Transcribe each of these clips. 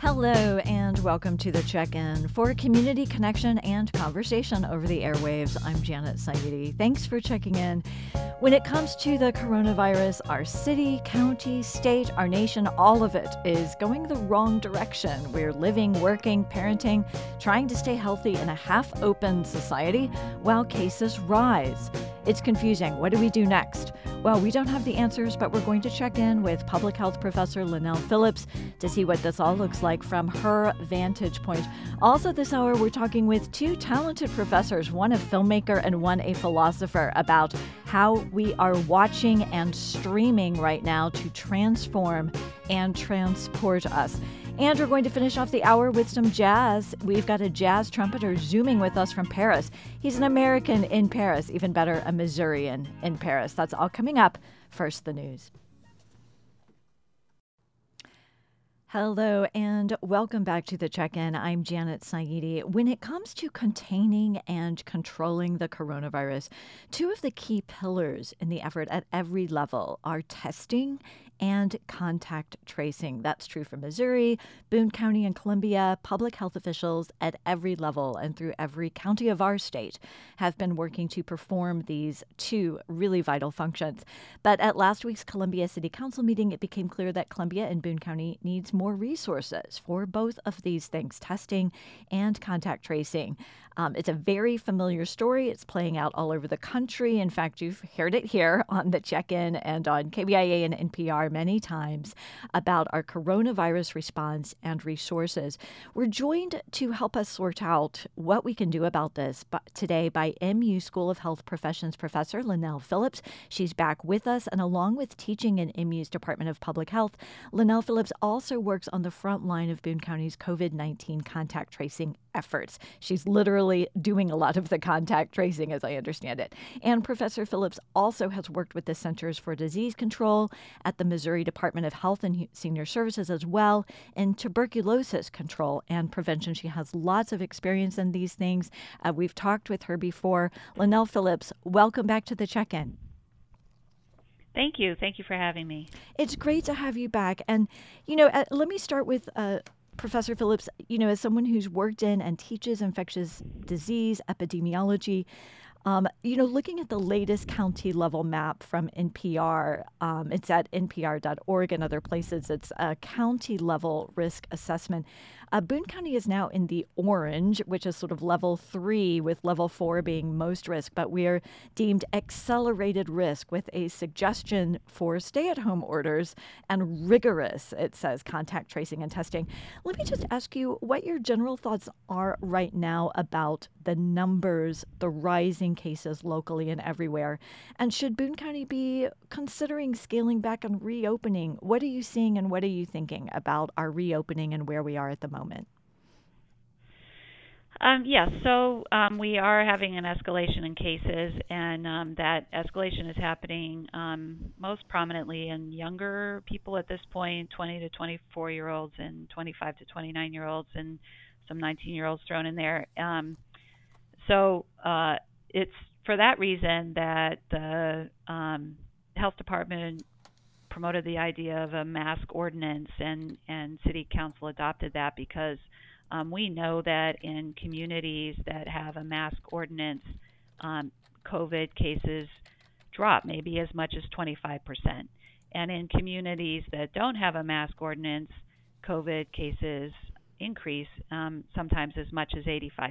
Hello and welcome to the check-in for community connection and conversation over the airwaves. I'm Janet Saidi. Thanks for checking in. When it comes to the coronavirus, our city, county, state, our nation, all of it is going the wrong direction. We're living, working, parenting, trying to stay healthy in a half-open society while cases rise. It's confusing. What do we do next? Well, we don't have the answers, but we're going to check in with public health professor Lynelle Phillips to see what this all looks like from her vantage point. Also this hour, we're talking with two talented professors, one a filmmaker and one a philosopher, about how we are watching and streaming right now to transform and transport us. And we're going to finish off the hour with some jazz. We've got a jazz trumpeter zooming with us from Paris. He's an American in Paris, even better, a Missourian in Paris. That's all coming up. First, the news. Hello and welcome back to the check-in. I'm Janet Saidi. When it comes to containing and controlling the coronavirus, two of the key pillars in the effort at every level are testing and contact tracing. That's true for Missouri, Boone County, and Columbia. Public health officials at every level and through every county of our state have been working to perform these two really vital functions. But at last week's Columbia City Council meeting, it became clear that Columbia and Boone County needs more resources for both of these things, testing and contact tracing. It's a very familiar story. It's playing out all over the country. In fact, you've heard it here on the check-in and on KBIA and NPR many times about our coronavirus response and resources. We're joined to help us sort out what we can do about this today by MU School of Health Professions professor Lynelle Phillips. She's back with us, and along with teaching in MU's Department of Public Health, Lynelle Phillips also works on the front line of Boone County's COVID-19 contact tracing efforts. She's literally doing a lot of the contact tracing, as I understand it. And Professor Phillips also has worked with the Centers for Disease Control at the Missouri Department of Health and Senior Services as well in tuberculosis control and prevention. She has lots of experience in these things. We've talked with her before. Lynelle Phillips, welcome back to the check-in. Thank you. Thank you for having me. It's great to have you back. And, let me start with Professor Phillips, as someone who's worked in and teaches infectious disease epidemiology, looking at the latest county level map from NPR, it's at npr.org and other places. It's a county level risk assessment. Boone County is now in the orange, which is sort of level 3, with level 4 being most risk, but we're deemed accelerated risk with a suggestion for stay-at-home orders and rigorous, it says, contact tracing and testing. Let me just ask you what your general thoughts are right now about the numbers, the rising cases locally and everywhere, and should Boone County be considering scaling back and reopening? What are you seeing and what are you thinking about our reopening and where we are at the moment? We are having an escalation in cases, and that escalation is happening most prominently in younger people at this point, 20 to 24-year-olds and 25 to 29-year-olds, and some 19-year-olds thrown in there. It's for that reason that the health department promoted the idea of a mask ordinance, and city council adopted that because we know that in communities that have a mask ordinance, COVID cases drop maybe as much as 25%. And in communities that don't have a mask ordinance, COVID cases increase sometimes as much as 85%.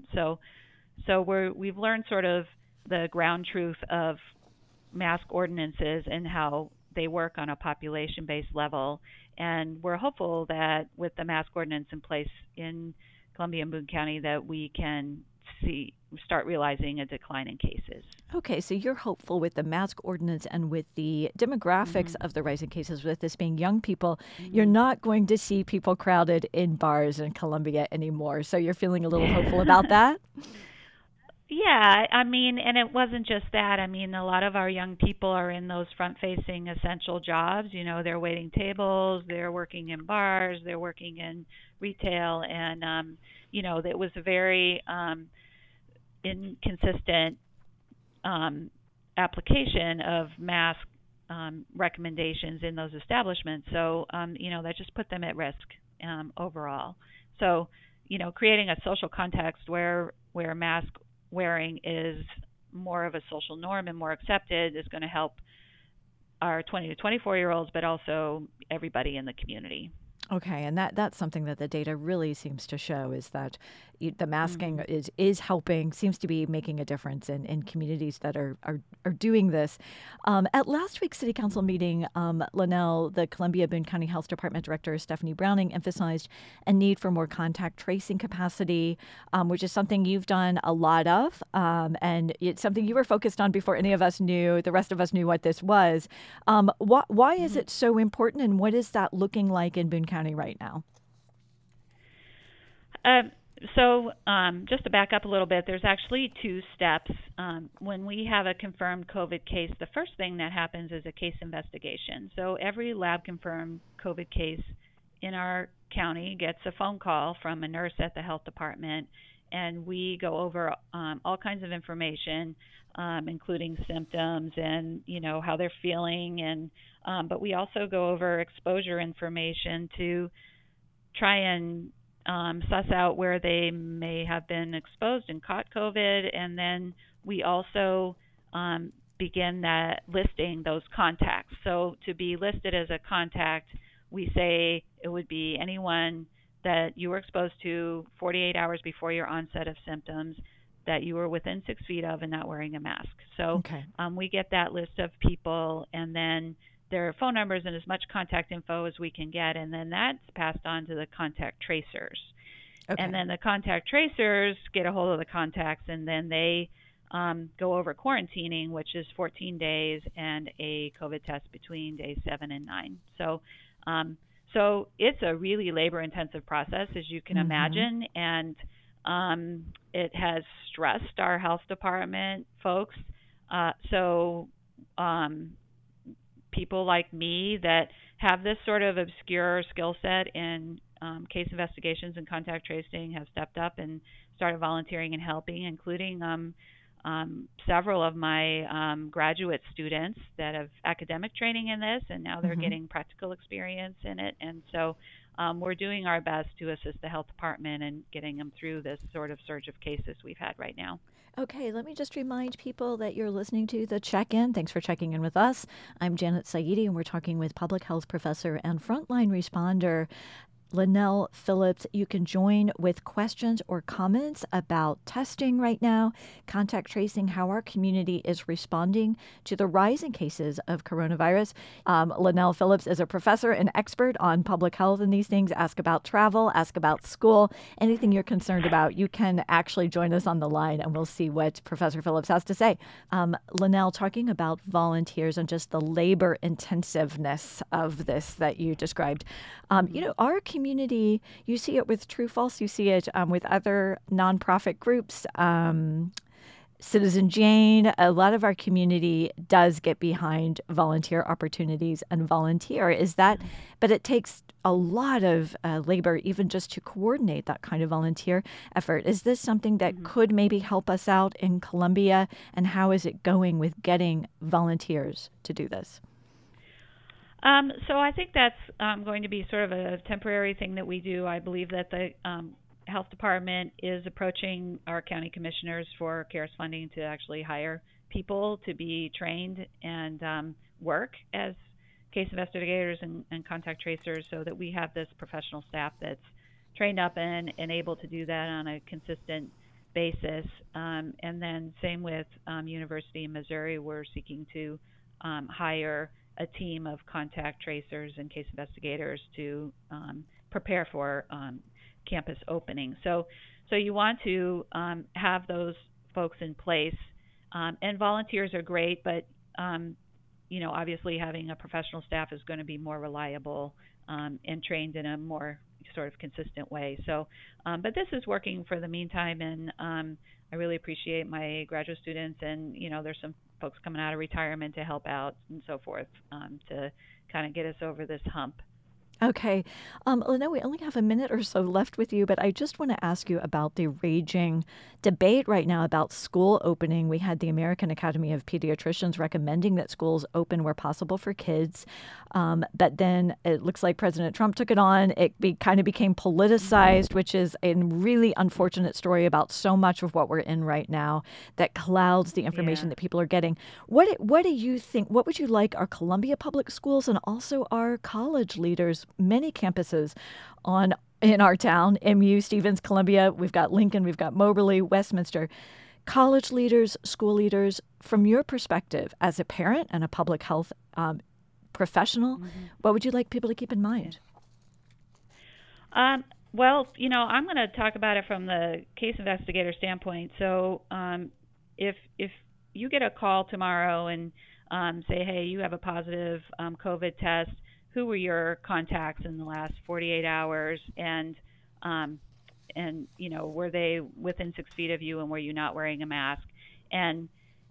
So we've learned sort of the ground truth of mask ordinances and how they work on a population-based level. And we're hopeful that with the mask ordinance in place in Columbia and Boone County that we can start realizing a decline in cases. Okay, so you're hopeful with the mask ordinance and with the demographics of the rising cases, with this being young people, you're not going to see people crowded in bars in Columbia anymore. So you're feeling a little hopeful about that? Yeah, and it wasn't just that. A lot of our young people are in those front-facing essential jobs. They're waiting tables, they're working in bars, they're working in retail, and, it was a very inconsistent application of mask recommendations in those establishments. So, that just put them at risk. overall. So, creating a social context where mask wearing is more of a social norm and more accepted is going to help our 20 to 24-year-olds, but also everybody in the community. Okay, and that's something that the data really seems to show is that the masking Mm-hmm. is helping, seems to be making a difference in communities that are doing this. At last week's City Council meeting, Linnell, the Columbia-Boone County Health Department Director Stephanie Browning, emphasized a need for more contact tracing capacity, which is something you've done a lot of, and it's something you were focused on before any of us knew, the rest of us knew what this was. Why is Mm-hmm. it so important, and what is that looking like in Boone County right now? Just to back up a little bit, there's actually two steps. When we have a confirmed COVID case, the first thing that happens is a case investigation. So every lab confirmed COVID case in our county gets a phone call from a nurse at the health department, and we go over all kinds of information, including symptoms and how they're feeling, and but we also go over exposure information to try and suss out where they may have been exposed and caught COVID, and then we also begin that listing those contacts. So to be listed as a contact, we say it would be anyone that you were exposed to 48 hours before your onset of symptoms that you were within 6 feet of and not wearing a mask. So Okay. we get that list of people, and then their phone numbers and as much contact info as we can get, and then that's passed on to the contact tracers. Okay. And then the contact tracers get a hold of the contacts, and then they go over quarantining, which is 14 days, and a COVID test between days 7 and 9. So it's a really labor-intensive process, as you can imagine, and it has stressed our health department folks. So people like me that have this sort of obscure skill set in case investigations and contact tracing have stepped up and started volunteering and helping, including several of my graduate students that have academic training in this, and now they're getting practical experience in it. And so we're doing our best to assist the health department and getting them through this sort of surge of cases we've had right now. Okay, let me just remind people that you're listening to The Check-In. Thanks for checking in with us. I'm Janet Saidi, and we're talking with public health professor and frontline responder Linnell Phillips. You can join with questions or comments about testing right now, contact tracing, how our community is responding to the rise in cases of coronavirus. Linnell Phillips is a professor and expert on public health and these things. Ask about travel, ask about school, anything you're concerned about. You can actually join us on the line, and we'll see what Professor Phillips has to say. Linnell, talking about volunteers and just the labor intensiveness of this that you described. Our community, you see it with True False, you see it with other nonprofit groups, Citizen Jane. A lot of our community does get behind volunteer opportunities and volunteer. But it takes a lot of labor even just to coordinate that kind of volunteer effort. Is this something that could maybe help us out in Columbia, and how is it going with getting volunteers to do this? So I think that's going to be sort of a temporary thing that we do. I believe that the health department is approaching our county commissioners for CARES funding to actually hire people to be trained and work as case investigators and contact tracers, so that we have this professional staff that's trained up and able to do that on a consistent basis. And then same with University of Missouri, we're seeking to hire a team of contact tracers and case investigators to prepare for campus opening. So you want to have those folks in place, and volunteers are great, but obviously having a professional staff is going to be more reliable and trained in a more sort of consistent way. So, but this is working for the meantime, and I really appreciate my graduate students, and there's some folks coming out of retirement to help out and so forth, to kind of get us over this hump. Okay. Lynelle, we only have a minute or so left with you, but I just want to ask you about the raging debate right now about school opening. We had the American Academy of Pediatricians recommending that schools open where possible for kids. But then it looks like President Trump took it on. Kind of became politicized, which is a really unfortunate story about so much of what we're in right now that clouds the information that people are getting. What do you think? What would you like our Columbia Public Schools and also our college leaders, many campuses in our town, MU, Stevens, Columbia, we've got Lincoln, we've got Moberly, Westminster, college leaders, school leaders, from your perspective as a parent and a public health professional, what would you like people to keep in mind? Well, I'm going to talk about it from the case investigator standpoint. So if you get a call tomorrow and say, hey, you have a positive COVID test, who were your contacts in the last 48 hours? And were they within 6 feet of you, and were you not wearing a mask? And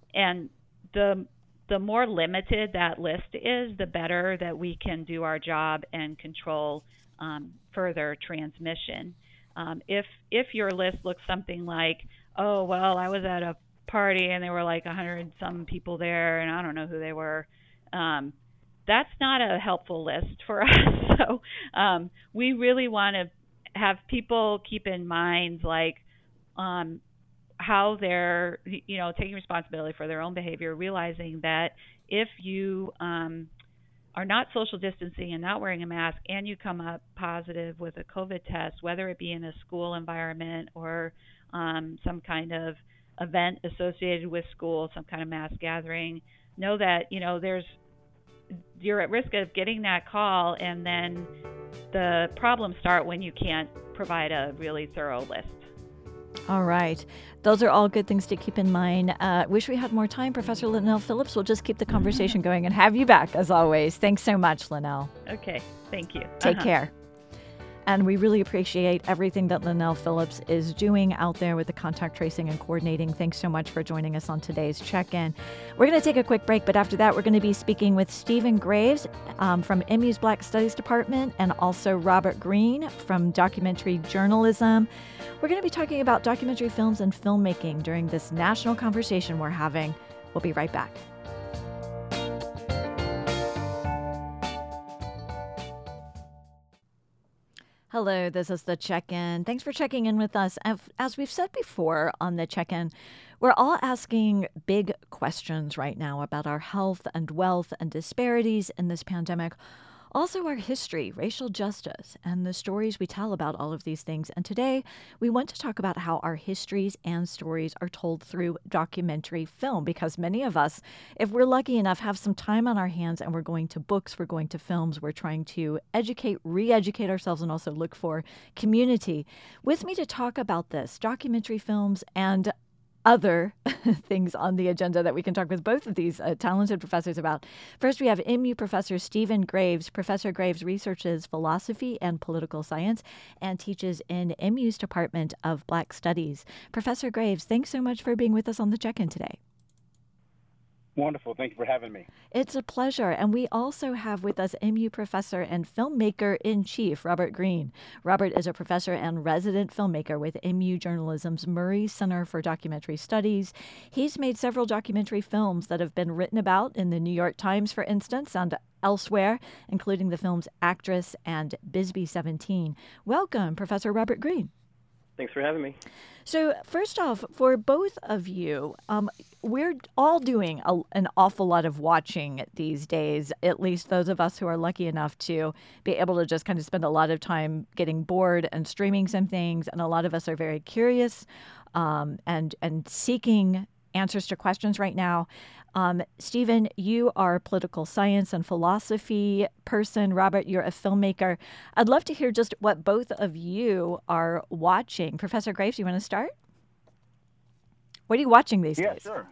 the more limited that list is, the better that we can do our job and control further transmission. If your list looks something like, oh, well, I was at a party and there were like 100 some people there and I don't know who they were, that's not a helpful list for us. So we really want to have people keep in mind how they're taking responsibility for their own behavior, realizing that if you are not social distancing and not wearing a mask and you come up positive with a COVID test, whether it be in a school environment or some kind of event associated with school, some kind of mass gathering, know that you're at risk of getting that call, and then the problems start when you can't provide a really thorough list. All right. Those are all good things to keep in mind. Wish we had more time. Professor Lynelle Phillips, we'll just keep the conversation going and have you back as always. Thanks so much, Lynelle. Okay. Thank you. Take care. And we really appreciate everything that Lynelle Phillips is doing out there with the contact tracing and coordinating. Thanks so much for joining us on today's check-in. We're going to take a quick break, but after that, we're going to be speaking with Stephen Graves from MU's Black Studies Department and also Robert Green from Documentary Journalism. We're going to be talking about documentary films and filmmaking during this national conversation we're having. We'll be right back. Hello, this is the check-in. Thanks for checking in with us. As we've said before on the check-in, we're all asking big questions right now about our health and wealth and disparities in this pandemic. Also our history, racial justice, and the stories we tell about all of these things. And today, we want to talk about how our histories and stories are told through documentary film, because many of us, if we're lucky enough, have some time on our hands and we're going to books, we're going to films, we're trying to educate, re-educate ourselves, and also look for community. With me to talk about this, documentary films and other things on the agenda that we can talk with both of these talented professors about. First, we have MU Professor Stephen Graves. Professor Graves researches philosophy and political science and teaches in MU's Department of Black Studies. Professor Graves, thanks so much for being with us on the check-in today. Wonderful. Thank you for having me. It's a pleasure. And we also have with us MU professor and filmmaker-in-chief, Robert Green. Robert is a professor and resident filmmaker with MU Journalism's Murray Center for Documentary Studies. He's made several documentary films that have been written about in the New York Times, for instance, and elsewhere, including the films Actress and Bisbee 17. Welcome, Professor Robert Green. Thanks for having me. So first off, for both of you, we're all doing an awful lot of watching these days, at least those of us who are lucky enough to be able to just kind of spend a lot of time getting bored and streaming some things. And a lot of us are very curious and seeking answers to questions right now. Stephen, you are a political science and philosophy person. Robert, you're a filmmaker. I'd love to hear just what both of you are watching. Professor Graves, you want to start? What are you watching these days? Yeah, sure.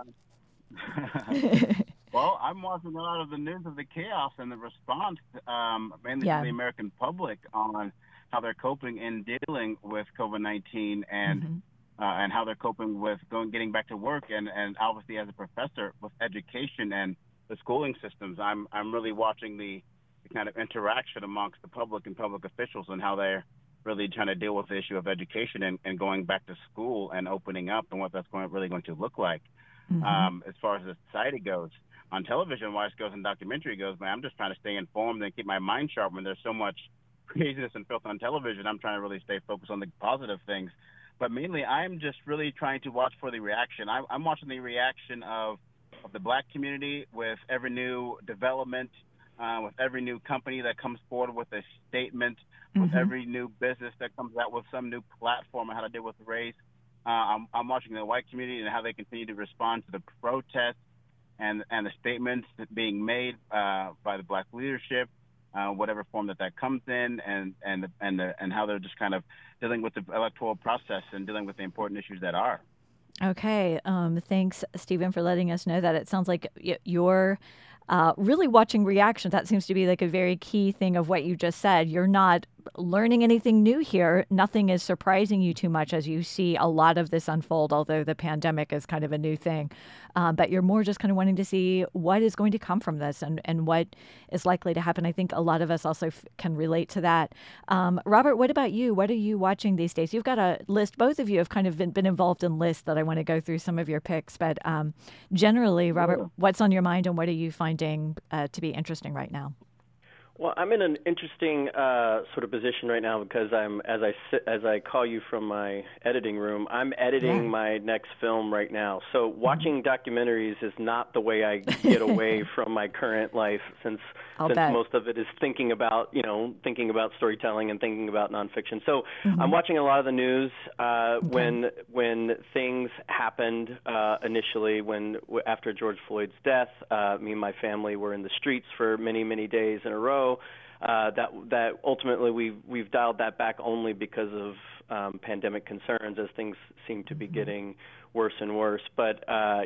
Well, I'm watching a lot of the news of the chaos and the response, mainly to the American public, on how they're coping in dealing with COVID-19 and how they're coping with getting back to work, and obviously as a professor with education and the schooling systems, I'm really watching the the kind of interaction amongst the public and public officials and how they're really trying to deal with the issue of education and going back to school and opening up and what that's really going to look like. As far as the society goes, on television wise goes and documentary goes, man, I'm just trying to stay informed and keep my mind sharp when there's so much craziness and filth on television. I'm trying to really stay focused on the positive things. But mainly, I'm just really trying to watch for the reaction. I'm watching the reaction of the Black community with every new development, with every new company that comes forward with a statement, with every new business that comes out with some new platform on how to deal with race. I'm watching the white community and how they continue to respond to the protests and the statements that being made by the Black leadership, whatever form that comes in, and how they're just kind of dealing with the electoral process and dealing with the important issues that are. Okay. Thanks, Stephen, for letting us know that. It sounds like you're really watching reaction. That seems to be like a very key thing of what you just said. You're not learning anything new here. Nothing is surprising you too much as you see a lot of this unfold, although the pandemic is kind of a new thing. But you're more just kind of wanting to see what is going to come from this and what is likely to happen. I think a lot of us also can relate to that. Robert, what about you? What are you watching these days? You've got a list. Both of you have kind of been involved in lists that I want to go through some of your picks. But generally, Robert, what's on your mind and what are you finding to be interesting right now? Well, I'm in an interesting sort of position right now because as I call you from my editing room, I'm editing my next film right now. So watching documentaries is not the way I get away from my current life, since most of it is thinking about storytelling and thinking about nonfiction. So I'm watching a lot of the news when things happened initially, after George Floyd's death. Me and my family were in the streets for many, many days in a row. That ultimately we've dialed that back only because of pandemic concerns, as things seem to be getting worse and worse. But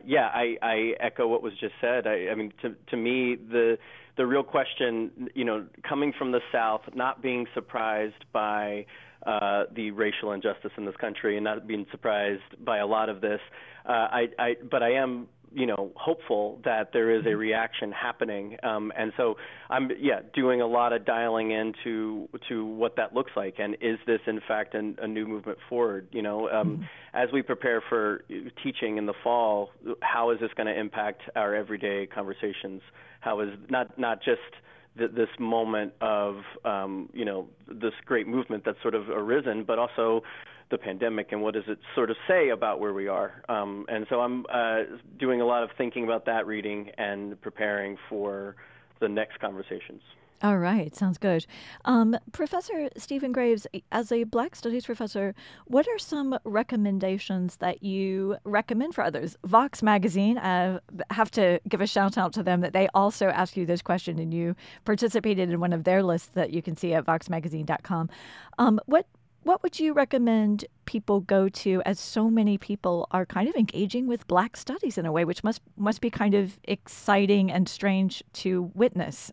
I echo what was just said. I mean, to me, the real question, coming from the South, not being surprised by the racial injustice in this country and not being surprised by a lot of this, but I am hopeful that there is a reaction happening, and so I'm doing a lot of dialing into what that looks like, and is this in fact a new movement forward? As we prepare for teaching in the fall, how is this going to impact our everyday conversations? How is not just this moment of this great movement that's sort of arisen, but also the pandemic, and what does it sort of say about where we are? And so I'm doing a lot of thinking about that, reading, and preparing for the next conversations. All right. Sounds good. Professor Stephen Graves, as a Black Studies professor, what are some recommendations that you recommend for others? Vox Magazine, have to give a shout out to them that they also asked you this question and you participated in one of their lists that you can see at voxmagazine.com. What would you recommend people go to, as so many people are kind of engaging with Black studies in a way, which must be kind of exciting and strange to witness?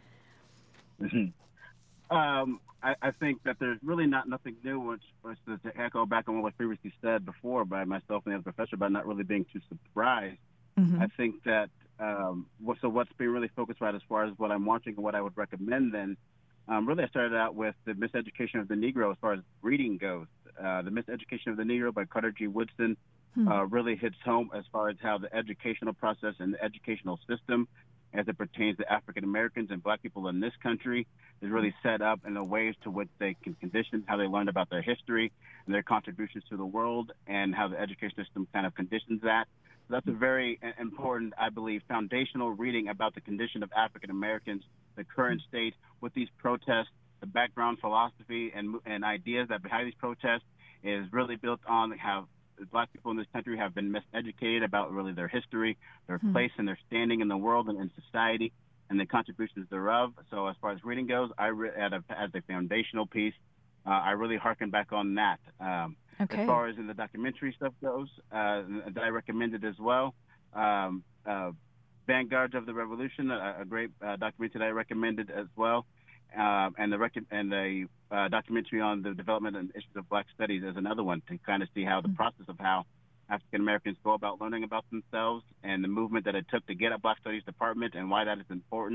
I think that there's really nothing new, which was to echo back on what was previously said before by myself and the other professor about not really being too surprised. I think that what's being really focused about as far as what I'm watching and what I would recommend then, really I started out with The Miseducation of the Negro as far as reading goes. The Miseducation of the Negro by Carter G. Woodson really hits home as far as how the educational process and the educational system as it pertains to African Americans and Black people in this country is really set up in the ways to which they can condition how they learned about their history and their contributions to the world, and how the education system kind of conditions that. So that's a very important, I believe, foundational reading about the condition of African Americans, the current state with these protests, the background philosophy and ideas that behind these protests is really built on how Black people in this country have been miseducated about really their history, their place and their standing in the world and in society, and the contributions thereof. So as far as reading goes, as a foundational piece, I really harken back on that. As far as in the documentary stuff goes, that I recommended as well, Vanguards of the Revolution, a great documentary that I recommended as well, and the documentary on the development and issues of Black studies is another one to kind of see how the process of how African Americans go about learning about themselves and the movement that it took to get a Black Studies department and why that is important.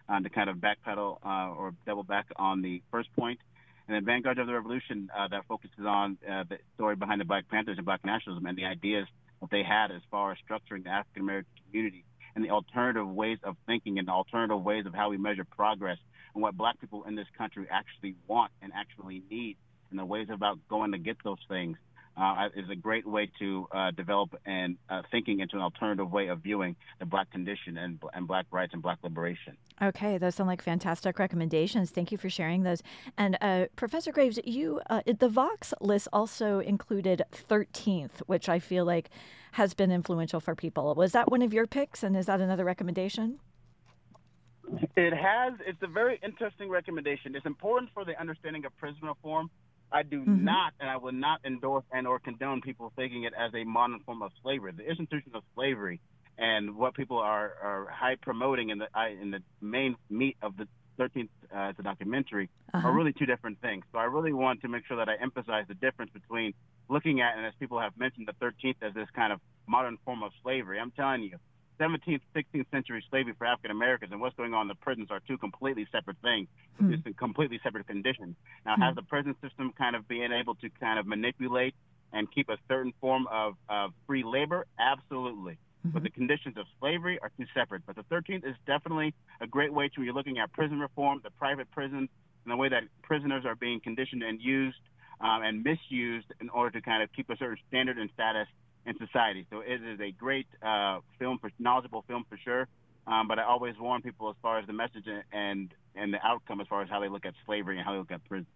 to kind of backpedal or double back on the first point. And then Vanguard of the Revolution that focuses on the story behind the Black Panthers and Black nationalism and the ideas that they had as far as structuring the African American community and the alternative ways of thinking and the alternative ways of how we measure progress and what Black people in this country actually want and actually need and the ways about going to get those things. Is a great way to develop and thinking into an alternative way of viewing the Black condition and Black rights and Black liberation. Okay, those sound like fantastic recommendations. Thank you for sharing those. And Professor Graves, you the Vox list also included 13th, which I feel like has been influential for people. Was that one of your picks, and is that another recommendation? It has. It's a very interesting recommendation. It's important for the understanding of prison reform. I do not, and I will not endorse and or condone people thinking it as a modern form of slavery. The institution of slavery and what people are high promoting in the main meat of the 13th the documentary are really two different things. So I really want to make sure that I emphasize the difference between looking at, and as people have mentioned, the 13th as this kind of modern form of slavery. I'm telling you, 17th, 16th century slavery for African Americans and what's going on in the prisons are two completely separate things. It's a completely separate condition. Now, has the prison system kind of being able to kind of manipulate and keep a certain form of free labor? Absolutely. But the conditions of slavery are two separate. But the 13th is definitely a great way to, when you're looking at prison reform, the private prisons, and the way that prisoners are being conditioned and used and misused in order to kind of keep a certain standard and status in society. So it is a great knowledgeable film for sure. But I always warn people as far as the message and the outcome as far as how they look at slavery and how they look at prison.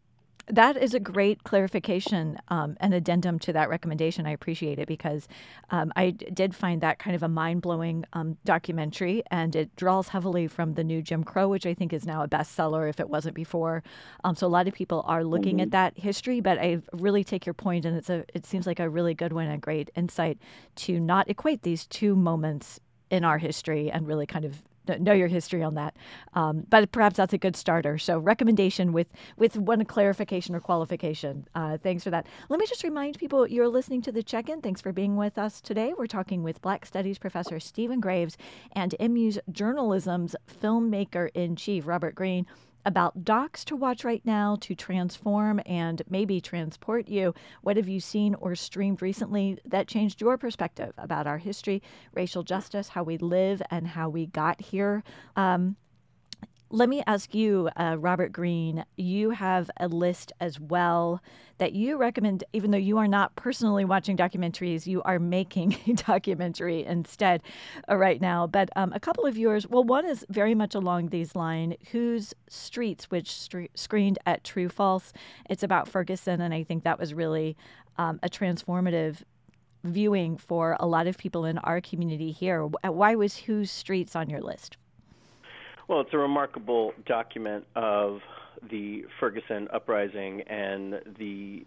That is a great clarification and addendum to that recommendation. I appreciate it because I did find that kind of a mind-blowing documentary, and it draws heavily from the new Jim Crow, which I think is now a bestseller if it wasn't before. So a lot of people are looking at that history, but I really take your point, and it seems like a really good one, a great insight to not equate these two moments in our history and really kind of know your history on that. But perhaps that's a good starter. So recommendation with one clarification or qualification. Thanks for that. Let me just remind people you're listening to The Check-In. Thanks for being with us today. We're talking with Black Studies Professor Stephen Graves and MU's Journalism's filmmaker-in-chief, Robert Greene, about docs to watch right now to transform and maybe transport you. What have you seen or streamed recently that changed your perspective about our history, racial justice, how we live, and how we got here? Let me ask you, Robert Greene, you have a list as well that you recommend, even though you are not personally watching documentaries, you are making a documentary instead right now. But a couple of yours, well, one is very much along these lines, Whose Streets, which screened at True False. It's about Ferguson, and I think that was really a transformative viewing for a lot of people in our community here. Why was Whose Streets on your list? Well, it's a remarkable document of the Ferguson uprising and the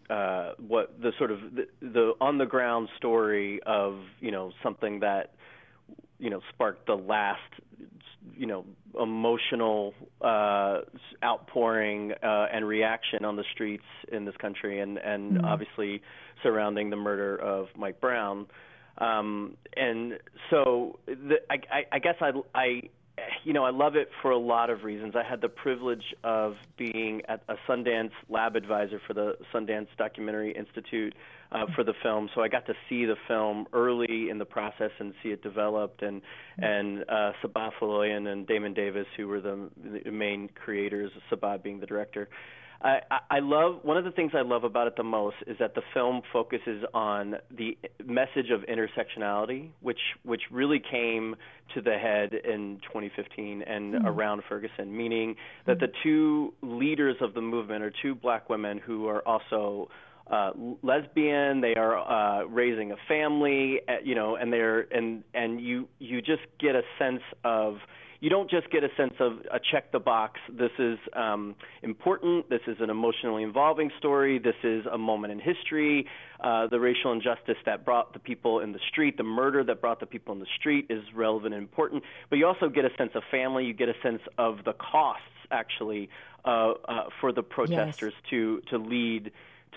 on the ground story of something that sparked the last emotional outpouring and reaction on the streets in this country, and obviously surrounding the murder of Mike Brown. And so I guess I love it for a lot of reasons. I had the privilege of being at a Sundance lab advisor for the Sundance Documentary Institute for the film, so I got to see the film early in the process and see it developed. And Sabah Faloyan and Damon Davis, who were the main creators, Sabah being the director. I love, one of the things I love about it the most is that the film focuses on the message of intersectionality, which really came to the head in 2015 and around Ferguson, meaning that the two leaders of the movement are two black women who are also lesbian. They are raising a family, and they're and you just get a sense of. You don't just get a sense of a check the box. This is important. This is an emotionally involving story. This is a moment in history. The racial injustice that brought the people in the street, the murder that brought the people in the street is relevant and important. But you also get a sense of family. You get a sense of the costs, actually, for the protesters to lead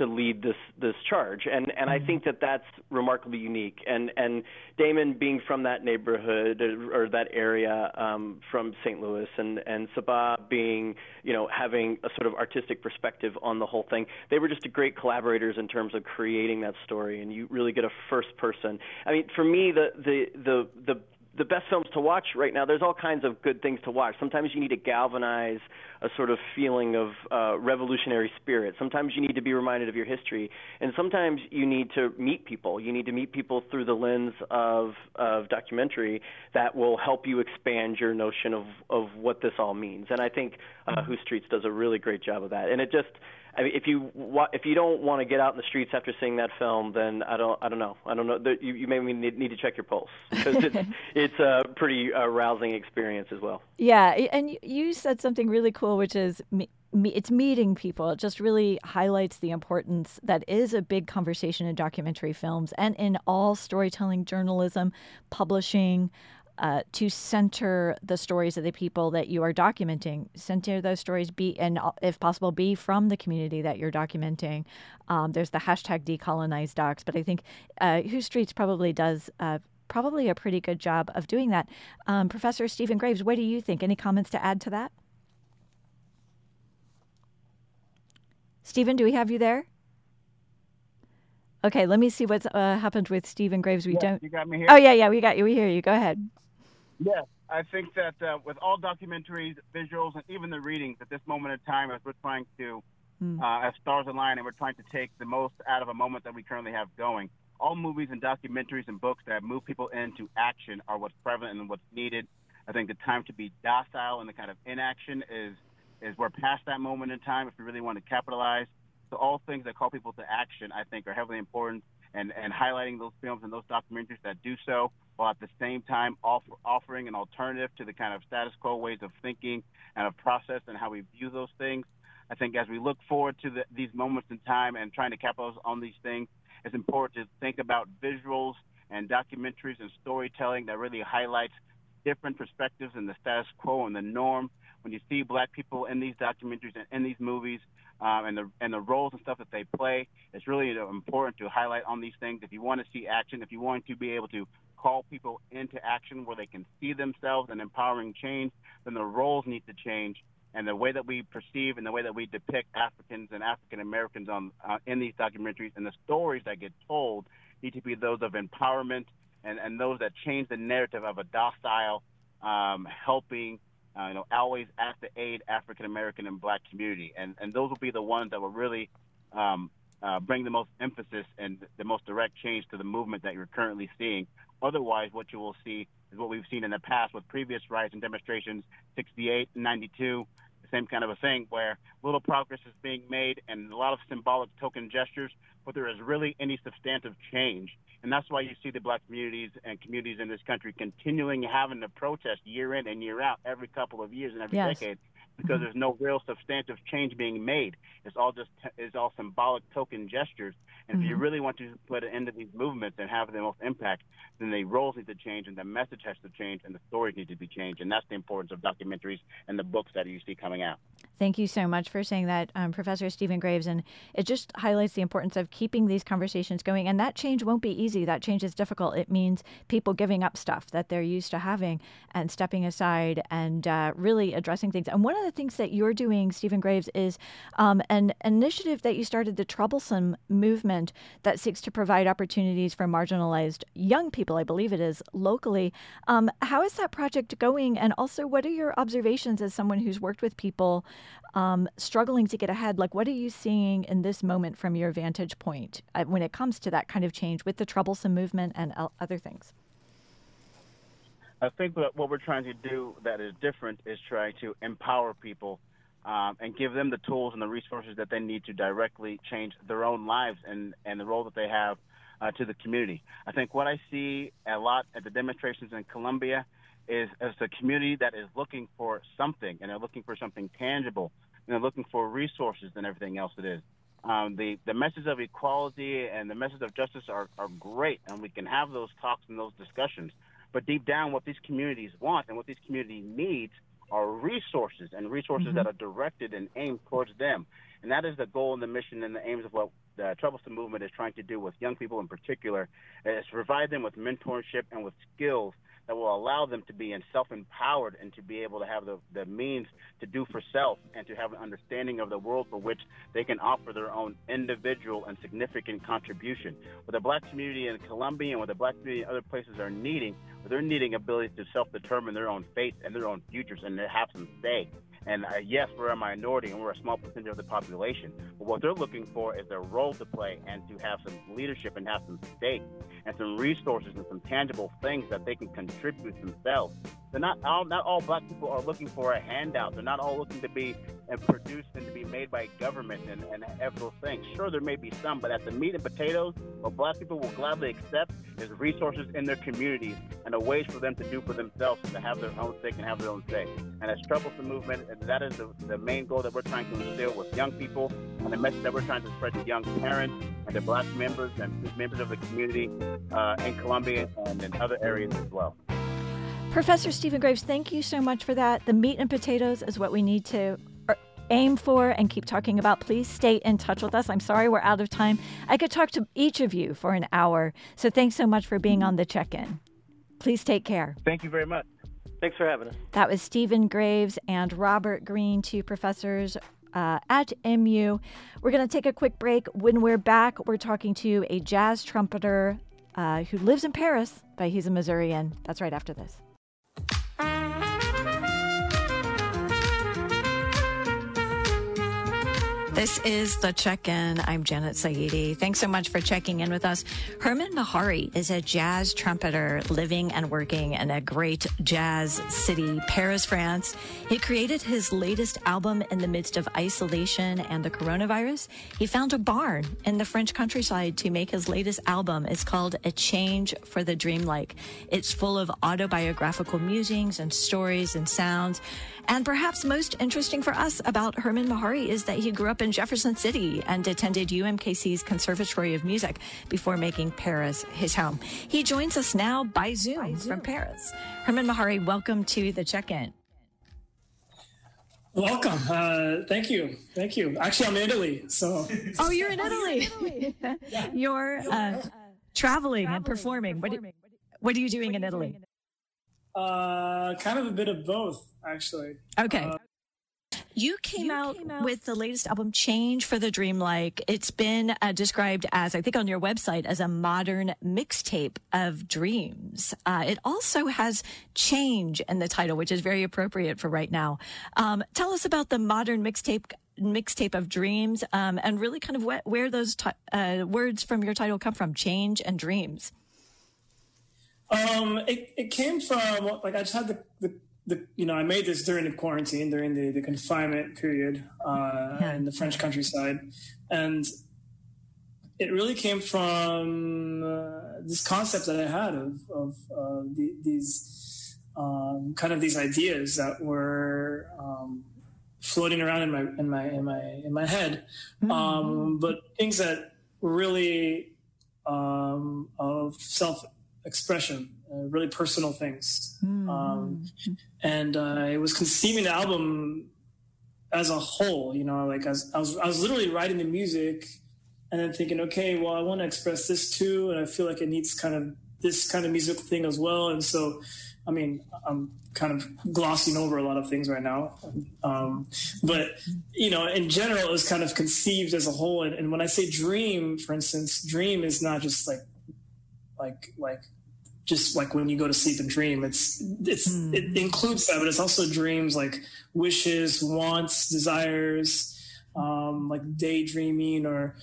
to lead this charge, and I think that's remarkably unique. And Damon being from that neighborhood or that area, from St. Louis, and Sabah being, having a sort of artistic perspective on the whole thing, they were just great collaborators in terms of creating that story, and you really get a first person. I mean, for me, the best films to watch right now, there's all kinds of good things to watch. Sometimes you need to galvanize a sort of feeling of revolutionary spirit. Sometimes you need to be reminded of your history. And sometimes you need to meet people. You need to meet people through the lens of documentary that will help you expand your notion of what this all means. And I think Who Streets does a really great job of that. And it just, I mean, if you don't want to get out in the streets after seeing that film, then I don't know. You maybe need to check your pulse, because it's a pretty rousing experience as well. Yeah, and you said something really cool, which is it's meeting people. It just really highlights the importance that is a big conversation in documentary films and in all storytelling journalism, publishing. To center the stories of the people that you are documenting, center those stories, and if possible, be from the community that you're documenting. There's the hashtag decolonize docs, but I think Who Streets probably does probably a pretty good job of doing that. Professor Stephen Graves, what do you think? Any comments to add to that? Stephen, do we have you there? Okay, let me see what's happened with Stephen Graves. You got me here? Oh, yeah, we got you. We hear you. Go ahead. Yeah, I think that with all documentaries, visuals, and even the readings at this moment in time, as we're trying to, as stars align, and we're trying to take the most out of a moment that we currently have going, all movies and documentaries and books that move people into action are what's prevalent and what's needed. I think the time to be docile and the kind of inaction is we're past that moment in time if we really want to capitalize. So all things that call people to action, I think, are heavily important, and highlighting those films and those documentaries that do so, while at the same time offering an alternative to the kind of status quo ways of thinking and of process and how we view those things. I think as we look forward to these moments in time and trying to capitalize on these things, it's important to think about visuals and documentaries and storytelling that really highlights different perspectives in the status quo and the norm. When you see Black people in these documentaries and in these movies, and the roles and stuff that they play, it's really important to highlight on these things. If you want to see action, if you want to be able to call people into action where they can see themselves in empowering change, then the roles need to change, and the way that we perceive and the way that we depict Africans and African Americans in these documentaries and the stories that get told need to be those of empowerment and those that change the narrative of a docile, helping, always at the aid African American and Black community, and those will be the ones that will really bring the most emphasis and the most direct change to the movement that you're currently seeing. Otherwise, what you will see is what we've seen in the past with previous riots and demonstrations, 68, 92, the same kind of a thing, where little progress is being made and a lot of symbolic token gestures, but there is really any substantive change. And that's why you see the Black communities and communities in this country continuing having to protest year in and year out, every couple of years and every decade, because there's no real substantive change being made. It's all symbolic token gestures. And if you really want to put an end to these movements and have the most impact, then the roles need to change and the message has to change and the stories need to be changed. And that's the importance of documentaries and the books that you see coming out. Thank you so much for saying that, Professor Stephen Graves. And it just highlights the importance of keeping these conversations going. And that change won't be easy. That change is difficult. It means people giving up stuff that they're used to having and stepping aside and really addressing things. And one of the things that you're doing, Stephen Graves, is an initiative that you started, the Troublesome Movement, that seeks to provide opportunities for marginalized young people, I believe it is, locally. How is that project going? And also, what are your observations as someone who's worked with people struggling to get ahead? Like, what are you seeing in this moment from your vantage point when it comes to that kind of change with the Troublesome Movement and other things? I think what we're trying to do that is different is try to empower people and give them the tools and the resources that they need to directly change their own lives and the role that they have to the community. I think what I see a lot at the demonstrations in Columbia is as a community that is looking for something, and they're looking for something tangible, and they're looking for resources and everything else it is. The message of equality and the message of justice are great, and we can have those talks and those discussions. But deep down, what these communities want and what these communities need are resources, and resources that are directed and aimed towards them. And that is the goal and the mission and the aims of what the Troublesome movement is trying to do with young people in particular, is to provide them with mentorship and with skills that will allow them to be self-empowered and to be able to have the means to do for self and to have an understanding of the world for which they can offer their own individual and significant contribution. What the Black community in Colombia and what the Black community in other places are needing, they're needing ability to self-determine their own fate and their own futures and to have some say. And yes, we're a minority and we're a small percentage of the population. But what they're looking for is a role to play and to have some leadership and have some stake and some resources and some tangible things that they can contribute themselves. They're not all Black people are looking for a handout. They're not all looking to be produced and to be made by government and those things. Sure, there may be some, but at the meat and potatoes, what Black people will gladly accept is resources in their communities and a ways for them to do for themselves to have their own stake and have their own say. And as Troublesome Movement, that is the main goal that we're trying to instill with young people and the message that we're trying to spread to young parents and to Black members and members of the community in Colombia and in other areas as well. Professor Stephen Graves, thank you so much for that. The meat and potatoes is what we need to aim for and keep talking about. Please stay in touch with us. I'm sorry we're out of time. I could talk to each of you for an hour. So thanks so much for being on the check-in. Please take care. Thank you very much. Thanks for having us. That was Stephen Graves and Robert Greene, two professors at MU. We're going to take a quick break. When we're back, we're talking to a jazz trumpeter who lives in Paris, but he's a Missourian. That's right after this. This is The Check-In. I'm Janet Saidi. Thanks so much for checking in with us. Herman Mehari is a jazz trumpeter living and working in a great jazz city, Paris, France. He created his latest album in the midst of isolation and the coronavirus. He found a barn in the French countryside to make his latest album. It's called A Change for the Dreamlike. It's full of autobiographical musings and stories and sounds. And perhaps most interesting for us about Herman Mehari is that he grew up in Jefferson City and attended UMKC's Conservatory of Music before making Paris his home. He joins us now by Zoom from Paris. Herman Mehari, welcome to The Check-In. Welcome. Thank you. Thank you. Actually, I'm in Italy. So. Oh, you're in Italy. You're traveling and performing. What are you doing in Italy? Kind of a bit of both, actually. Okay. You came out with the latest album, Change for the Dreamlike. It's been described as, I think on your website, as a modern mixtape of dreams. It also has change in the title, which is very appropriate for right now. Tell us about the modern mixtape of dreams, and really kind of where those words from your title come from, change and dreams. It came from, like, I just had the I made this during the quarantine, during the confinement period in the French countryside. And it really came from this concept that I had of these kind of these ideas that were floating around in my head, but things that were really of self-expression, really personal things. And I was conceiving the album as a whole, like I was literally writing the music and then thinking, okay, well, I want to express this too. And I feel like it needs kind of this kind of musical thing as well. And so, I mean, I'm kind of glossing over a lot of things right now. But, in general, it was kind of conceived as a whole. And when I say dream, for instance, dream is not just just like when you go to sleep and dream. It includes that, but it's also dreams like wishes, wants, desires, like daydreaming or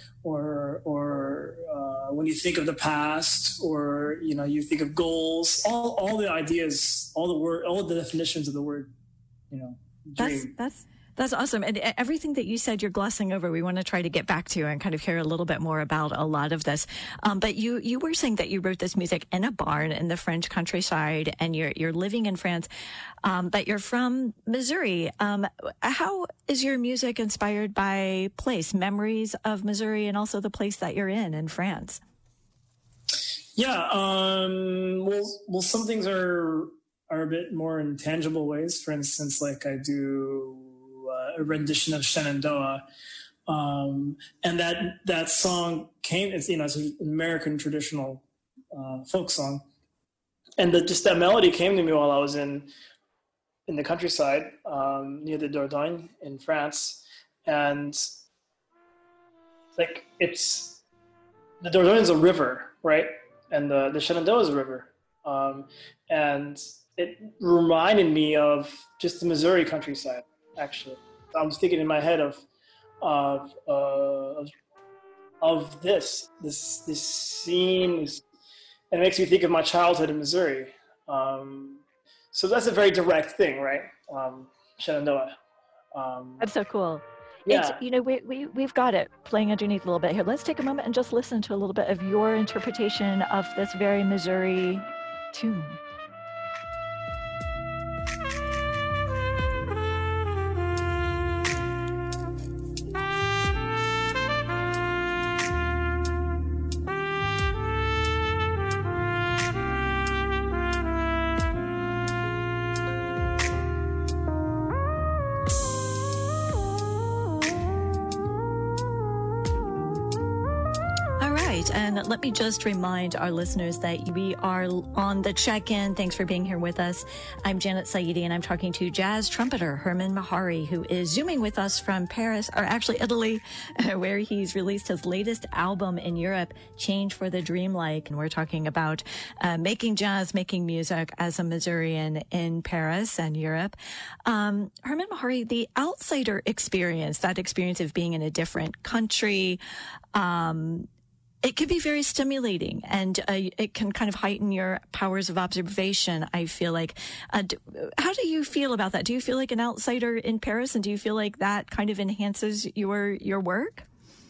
when you think of the past, or you think of goals, all the ideas, all the definitions of the word, dream. That's awesome. And everything that you said, you're glossing over. We want to try to get back to and kind of hear a little bit more about a lot of this. But you were saying that you wrote this music in a barn in the French countryside, and you're living in France, but you're from Missouri. How is your music inspired by place, memories of Missouri, and also the place that you're in France? Yeah. Well, some things are a bit more in tangible ways. For instance, like I do a rendition of Shenandoah, And that song came, it's an American traditional folk song, and just that melody came to me while I was in the countryside near the Dordogne in France, and like the Dordogne is a river, right? And the Shenandoah is a river, and it reminded me of just the Missouri countryside. Actually, I was thinking in my head of this scene, and it makes me think of my childhood in Missouri. So that's a very direct thing, right? Shenandoah. That's so cool. Yeah. We've got it playing underneath a little bit here. Let's take a moment and just listen to a little bit of your interpretation of this very Missouri tune. And let me just remind our listeners that we are on the check-in. Thanks for being here with us. I'm Janet Saidi, and I'm talking to jazz trumpeter Herman Mehari, who is Zooming with us from Paris, or actually Italy, where he's released his latest album in Europe, Change for the Dreamlike. And we're talking about making jazz, making music as a Missourian in Paris and Europe. Herman Mehari, the outsider experience, that experience of being in a different country, it can be very stimulating, and it can kind of heighten your powers of observation, I feel like. How do you feel about that? Do you feel like an outsider in Paris, and do you feel like that kind of enhances your work?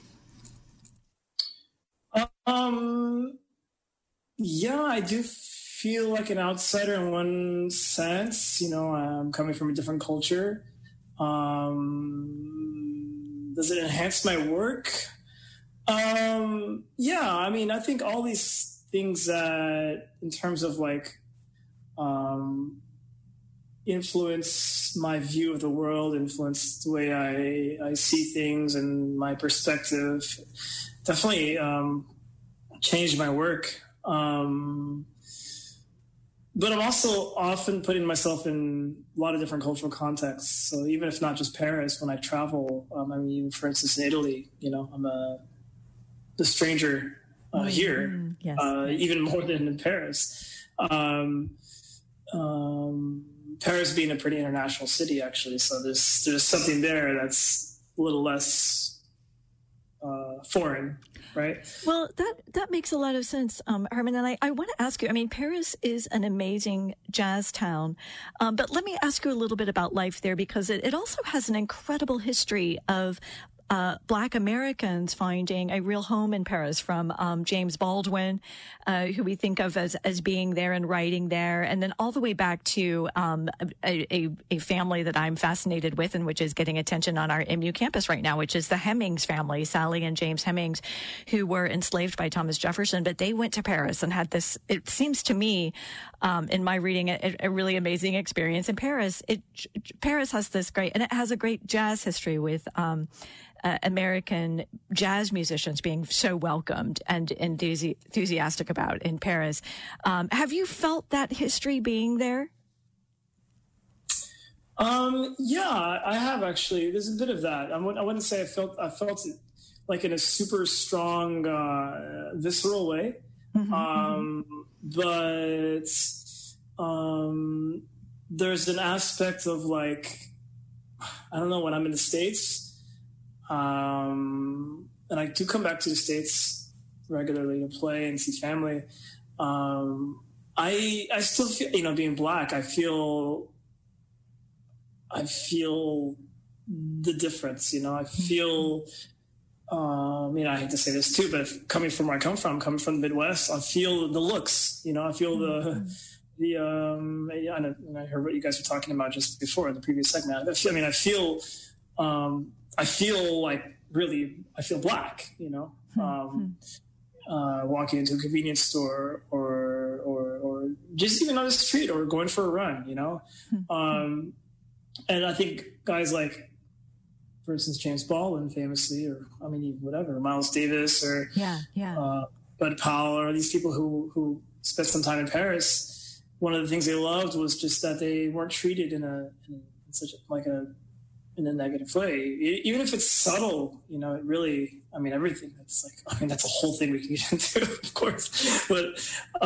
Yeah, I do feel like an outsider in one sense. I'm coming from a different culture. Does it enhance my work? Yeah, I mean, I think all these things that, in terms of influence my view of the world, influence the way I see things and my perspective, definitely changed my work. But I'm also often putting myself in a lot of different cultural contexts. So even if not just Paris, when I travel, even for instance in Italy, I'm the stranger here, yes. Even more than in Paris. Paris being a pretty international city, actually, so there's something there that's a little less foreign, right? Well, that makes a lot of sense, Herman. And I want to ask you, I mean, Paris is an amazing jazz town, but let me ask you a little bit about life there, because it also has an incredible history of Black Americans finding a real home in Paris, from James Baldwin, who we think of as being there and writing there, and then all the way back to a family that I'm fascinated with, and which is getting attention on our MU campus right now, which is the Hemings family, Sally and James Hemings, who were enslaved by Thomas Jefferson, but they went to Paris and had this, it seems to me, in my reading, a really amazing experience in Paris. Paris has this great, and it has a great jazz history with American jazz musicians being so welcomed and enthusiastic about in Paris. Have you felt that history being there? Yeah, I have actually. There's a bit of that. I wouldn't say I felt it like in a super strong, visceral way. But there's an aspect of I don't know, when I'm in the States, and I do come back to the States regularly to play and see family. I still feel, being Black, I feel the difference. I feel, I hate to say this too, but coming from where I come from the Midwest, I feel the looks. I feel I heard what you guys were talking about just before in the previous segment. I feel Black, walking into a convenience store or just even on the street or going for a run, and I think guys like for instance, James Baldwin famously, or whatever, Miles Davis, or Bud Powell, or these people who spent some time in Paris. One of the things they loved was just that they weren't treated in a negative way, even if it's subtle. It really, everything. That's a whole thing we can get into, of course. But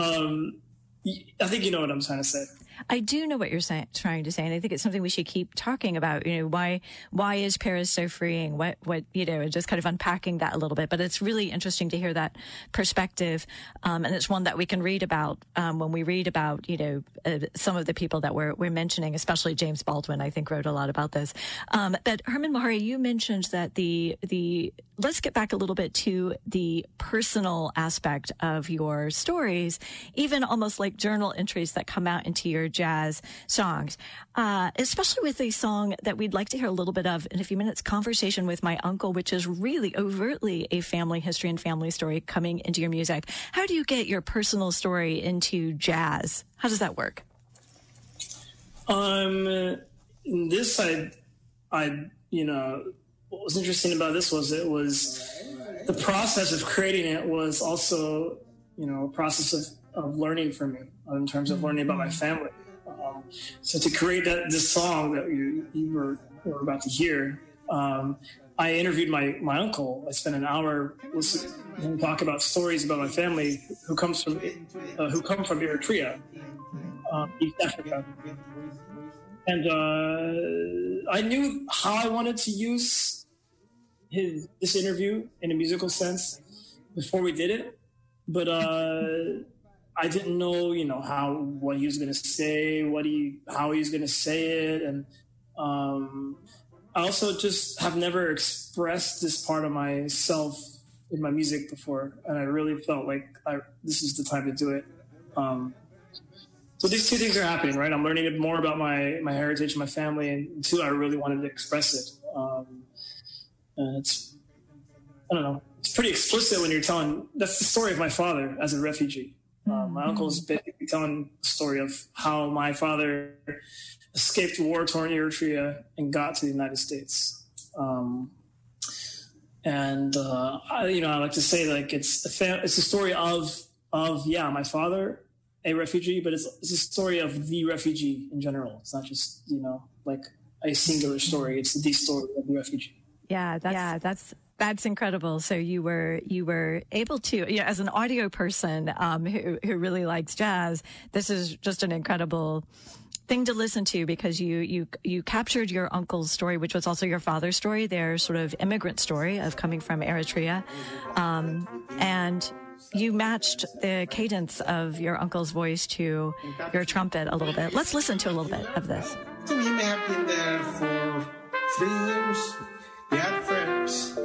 I think you know what I'm trying to say. I do know what you're trying to say, and I think it's something we should keep talking about. Why is Paris so freeing? What just kind of unpacking that a little bit. But it's really interesting to hear that perspective, and it's one that we can read about when we read about some of the people that we're mentioning, especially James Baldwin. I think wrote a lot about this. But Herman Mehari, you mentioned that the let's get back a little bit to the personal aspect of your stories, even almost like journal entries that come out into your jazz songs, especially with a song that we'd like to hear a little bit of in a few minutes, Conversation with My Uncle, which is really overtly a family history and family story coming into your music. How do you get your personal story into jazz? How does that work? In this side, what was interesting about this was the process of creating it was also, a process of learning for me in terms of learning about my family. So to create this song that you were about to hear, I interviewed my uncle. I spent an hour listening to him talk about stories about my family who come from Eritrea, East Africa. And I knew how I wanted to use this interview in a musical sense before we did it, but I didn't know, what he was going to say, how he was going to say it, and I also just have never expressed this part of myself in my music before, and I really felt like this is the time to do it. So these two things are happening, right? I'm learning more about my heritage, my family, and two, I really wanted to express it. And it's pretty explicit when you're telling, that's the story of my father as a refugee. My uncle's basically telling the story of how my father escaped war-torn Eritrea and got to the United States. I like to say it's a story of my father, a refugee, but it's a story of the refugee in general. It's not just a singular story. It's the story of the refugee. That's incredible. So you were able to, as an audio person who really likes jazz, this is just an incredible thing to listen to, because you captured your uncle's story, which was also your father's story, their sort of immigrant story of coming from Eritrea, and you matched the cadence of your uncle's voice to your trumpet a little bit. Let's listen to a little bit of this. So we may have been there for 3 years. We had friends,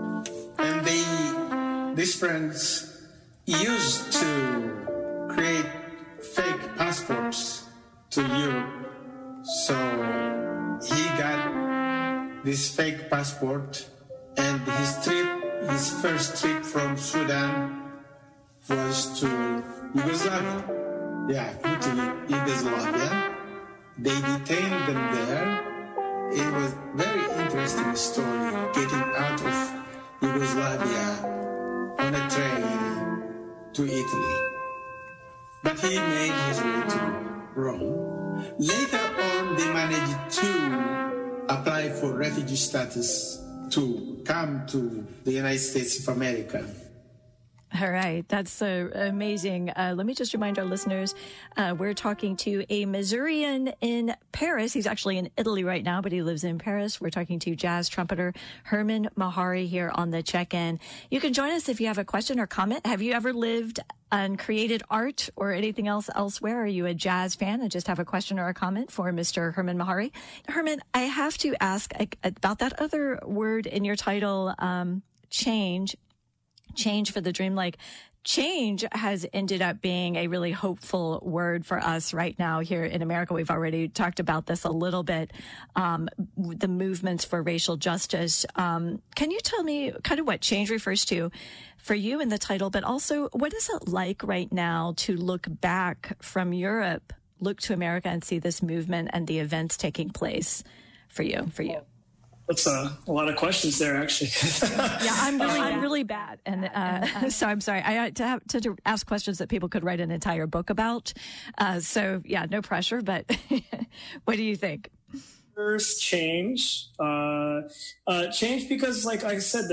and these friends used to create fake passports to Europe. So he got this fake passport, and his first trip from Sudan was to Yugoslavia. To Yugoslavia. They detained them there. It was a very interesting story, getting out of Yugoslavia on a train to Italy. But he made his way to Rome. Later on, they managed to apply for refugee status to come to the United States of America. All right. That's so amazing. Let me just remind our listeners, we're talking to a Missourian in Paris. He's actually in Italy right now, but he lives in Paris. We're talking to jazz trumpeter Herman Mehari here on the Check-In. You can join us if you have a question or comment. Have you ever lived and created art or anything else elsewhere? Are you a jazz fan and just have a question or a comment for Mr. Herman Mehari? Herman, I have to ask about that other word in your title, change. Change for the dream. Change has ended up being a really hopeful word for us right now here in America. We've already talked about this a little bit, the movements for racial justice. Can you tell me kind of what change refers to for you in the title, but also what is it like right now to look back from Europe, look to America and see this movement and the events taking place for you? That's a lot of questions there, actually. Yeah, I'm really bad, and so I'm sorry. I had to ask questions that people could write an entire book about. So yeah, no pressure. But what do you think? First, change because, like I said,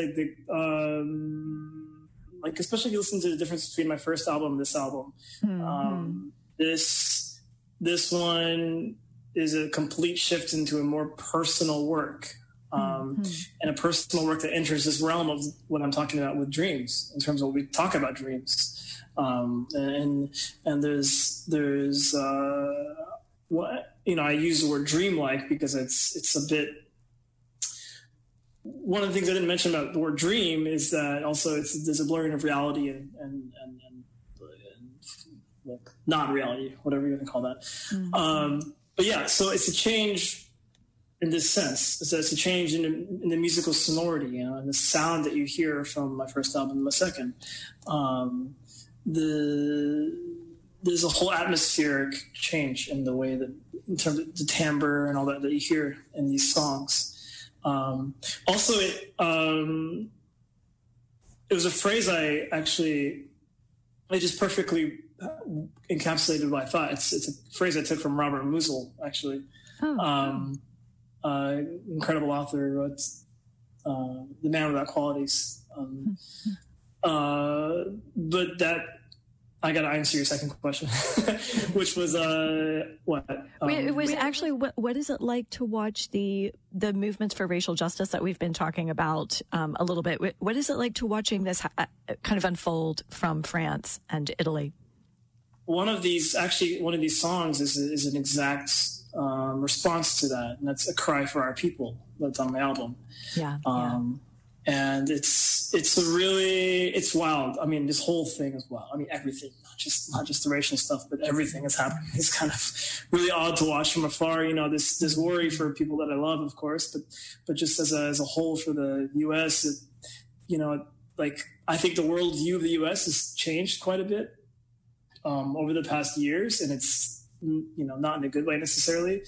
like especially if you listen to the difference between my first album and this album. Mm-hmm. This one is a complete shift into a more personal work. And a personal work that enters this realm of what I'm talking about with dreams, in terms of what we talk about dreams. And there's what, I use the word dreamlike because it's a bit, one of the things I didn't mention about the word dream is that also there's a blurring of reality and like not reality, whatever you're going to call that. Mm-hmm. But yeah, so it's a change in this sense. So it's a change in the musical sonority, and the sound that you hear from my first album and my second. There's a whole atmospheric change in the way that, in terms of the timbre and all that you hear in these songs. Also, it was a phrase I just perfectly encapsulated what I thought. It's a phrase I took from Robert Musil, actually. Incredible author, wrote The Man Without Qualities. But that, I got to answer your second question, which was what? It was actually what is it like to watch the movements for racial justice that we've been talking about a little bit? What is it like to watching this kind of unfold from France and Italy? One of these songs is an exact response to that, and that's A Cry for Our People. That's on my album. Yeah. And it's wild. I mean, this whole thing is wild. I mean, everything, not just the racial stuff, but everything is happening. It's kind of really odd to watch from afar. This worry for people that I love, of course, but just as a whole for the U.S., like I think the world view of the U.S. has changed quite a bit over the past years, and it's not in a good way necessarily.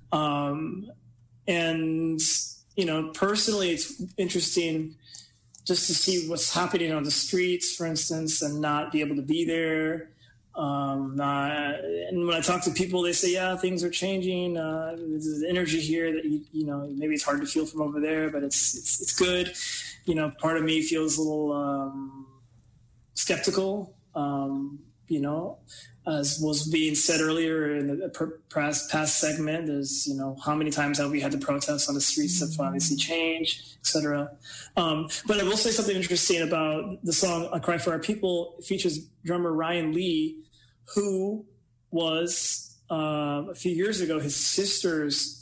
And personally, it's interesting just to see what's happening on the streets, for instance, and not be able to be there. And when I talk to people, they say, yeah, things are changing. There's an energy here that, maybe it's hard to feel from over there, but it's good. Part of me feels a little skeptical, as was being said earlier in the past segment. There's, how many times have we had to protest on the streets to finally see change, etc. But I will say something interesting about the song "A Cry for Our People." It features drummer Ryan Lee, who was a few years ago his sister's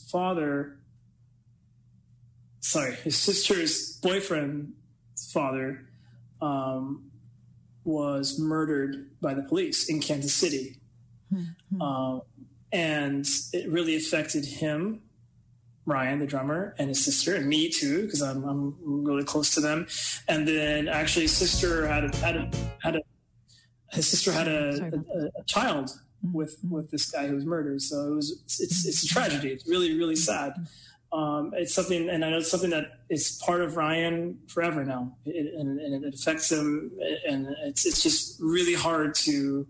boyfriend's father was murdered by the police in Kansas City. Mm-hmm. And it really affected him, Ryan, the drummer, and his sister, and me too, because I'm really close to them. And then actually his sister had a child with this guy who was murdered. So it's a tragedy. It's really, really sad. It's something, and I know it's something that is part of Ryan forever now, and it affects him, and it's just really hard to.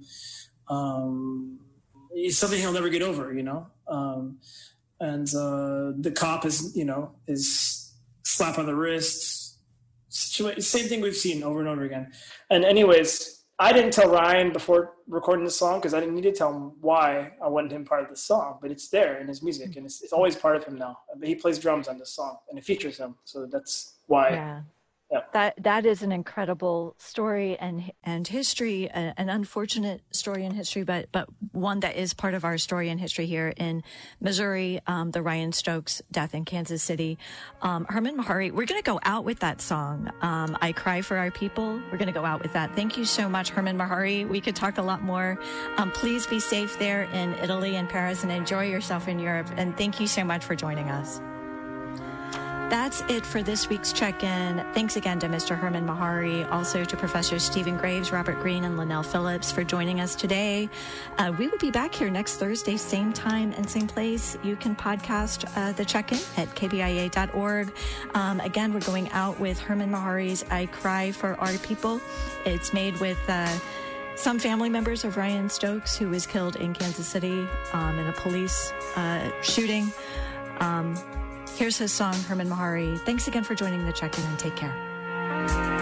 It's something he'll never get over, And the cop is slap on the wrist. Same thing we've seen over and over again. And anyways, I didn't tell Ryan before recording the song because I didn't need to tell him why I wanted him part of the song, but it's there in his music, and it's always part of him now. He plays drums on this song, and it features him, so that's why. Yeah. That is an incredible story and history, an unfortunate story in history, but one that is part of our story and history here in Missouri, the Ryan Stokes death in Kansas City. Herman Mehari, we're going to go out with that song, I Cry for Our People. We're going to go out with that. Thank you so much, Herman Mehari. We could talk a lot more. Please be safe there in Italy and Paris, and enjoy yourself in Europe. And thank you so much for joining us. That's it for this week's check-in. Thanks again to Mr. Herman Mehari, also to Professor Stephen Graves, Robert Greene, and Linnell Phillips for joining us today. We will be back here next Thursday, same time and same place. You can podcast the check-in at kbia.org. Again, we're going out with Herman Mehari's I Cry for Our People. It's made with some family members of Ryan Stokes, who was killed in Kansas City in a police shooting. Here's his song, Herman Mehari. Thanks again for joining the check-in, and take care.